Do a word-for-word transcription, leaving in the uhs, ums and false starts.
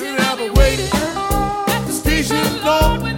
and have a waiting at the station door.